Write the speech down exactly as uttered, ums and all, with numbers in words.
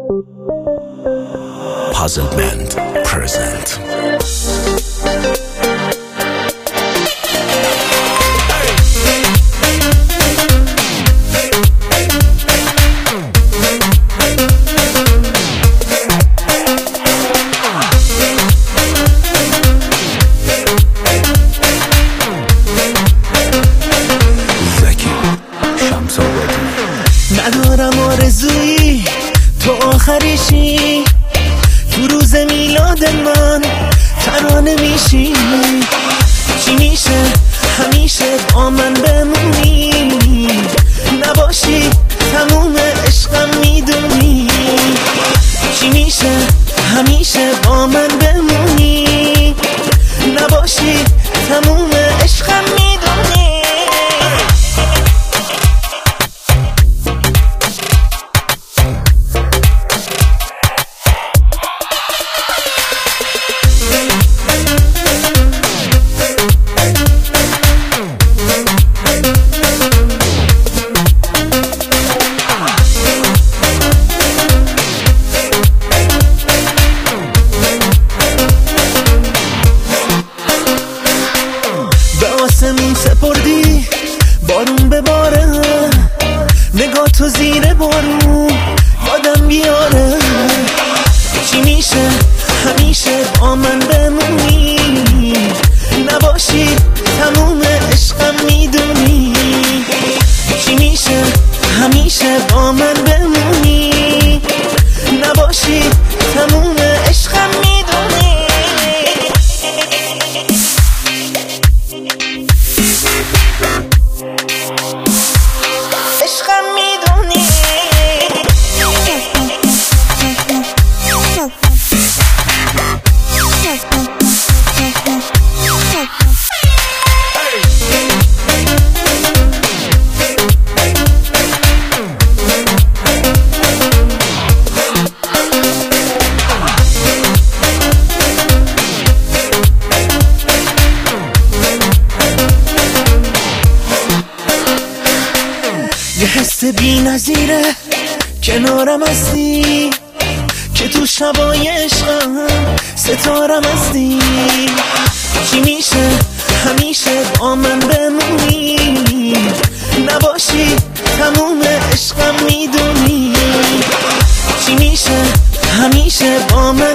Puzzle Band present. ندارم آرزویی تو آخریشی، تو روز میلاد من ترانه میشی. چی میشه همیشه با من بمونی، نباشی تموم عشقم میدونی. چی میشه همیشه با من بمونی، نباشی تموم عشقم میدونی. آسمون سپردی بارون به باره، نگاه تو زیر بارون یادم بیاره. چی میشه همیشه با من بمونی، نباشی تموم عشقم میدونی. چی میشه همیشه با من بمونی، نباشی تموم عشقم میدونی. عشقم میدونی. یه حس بی نظیره کنارم هستی، که تو شبای عشقم ستارم هستی. چی میشه همیشه با من بمونی، نباشی تموم عشقم میدونی. چی میشه همیشه با من